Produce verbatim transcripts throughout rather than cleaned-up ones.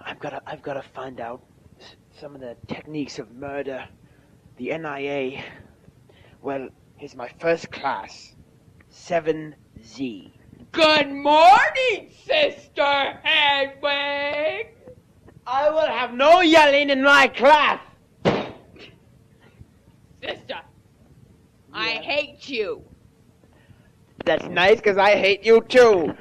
I've got to, I've got to find out s- some of the techniques of murder. The N I A. Well, here's my first class. seven Z. Good morning, Sister Hedwig. I will have no yelling in my class. Sister, I hate you. That's nice, because I hate you too.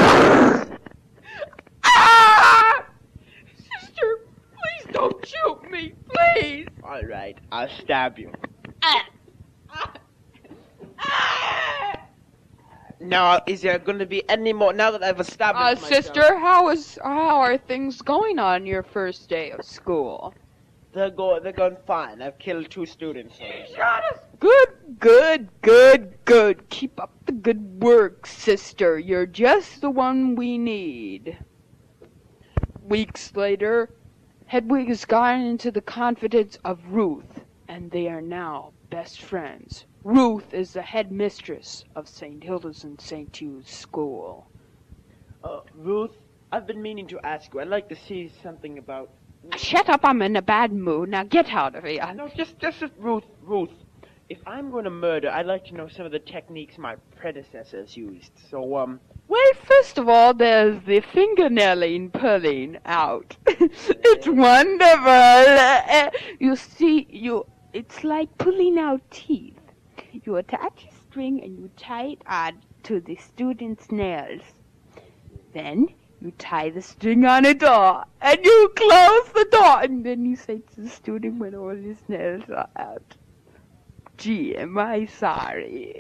Ah! Sister, please don't shoot me, please. All right, I'll stab you. Ah! Ah! Ah! Now, is there going to be any more, now that I've established Uh, myself? sister, how is how are things going on your first day of school? They're, go, they're going fine. I've killed two students. Good, good, good, good. Keep up the good work, sister. You're just the one we need. Weeks later, Hedwig has gotten into the confidence of Ruth, and they are now best friends. Ruth is the headmistress of Saint Hilda's and Saint Hugh's school. Uh, Ruth, I've been meaning to ask you. I'd like to see something about... Shut up, I'm in a bad mood. Now get out of here. No, just, just Ruth, Ruth. If I'm going to murder, I'd like to know some of the techniques my predecessors used. So, um... Well, first of all, there's the fingernailing pulling out. It's wonderful. Uh, you see, you it's like pulling out teeth. You attach a string and you tie it on to the student's nails. Then you tie the string on a door, and you close the door, and then you say to the student when all his nails are out, "Gee, am I sorry?"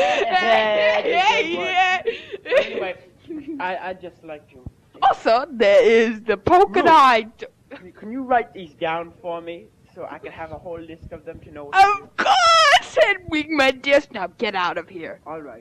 Anyway, I, I'd just like to... Also, there is the polka dot. Can you, can you write these down for me so I can have a whole list of them to know what to do? Of course, Hedwig, my dear. Now get out of here. All right.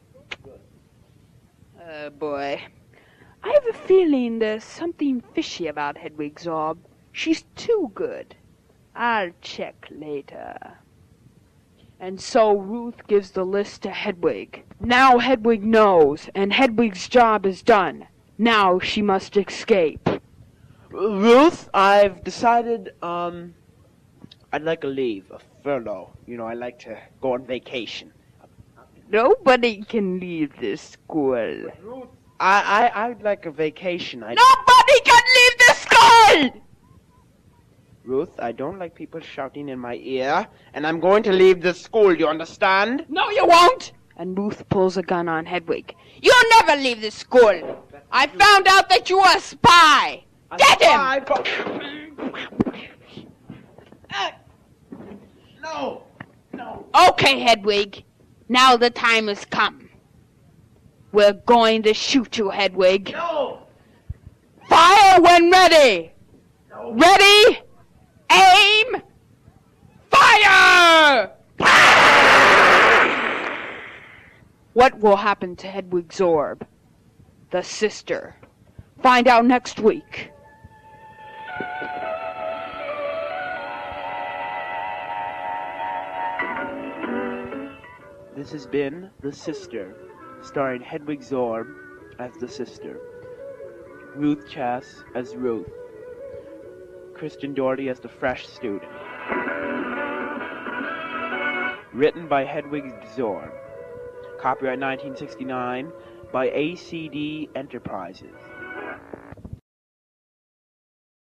Oh, boy. I have a feeling there's something fishy about Hedwig Zorb. She's too good. I'll check later. And so Ruth gives the list to Hedwig. Now Hedwig knows, and Hedwig's job is done. Now she must escape. Ruth, I've decided, um, I'd like a leave, a furlough. You know, I like to go on vacation. Nobody can leave this school. Ruth, I, I, I'd like a vacation. I'd... Nobody can leave the school! Ruth, I don't like people shouting in my ear, and I'm going to leave the school, you understand? No, you won't! And Ruth pulls a gun on Hedwig. You'll never leave the school! I found out that you are a spy! A Get spy him! for- No! No! Okay, Hedwig. Now the time has come. We're going to shoot you, Hedwig. No! Fire when ready! No! Ready? Aim! Fire! What will happen to Hedwig Zorb, the sister? Find out next week. This has been The Sister, starring Hedwig Zorb as the sister, Ruth Chass as Ruth, Kristen Doherty as the fresh student. Written by Hedwig Zorb. Copyright nineteen sixty-nine by A C D Enterprises.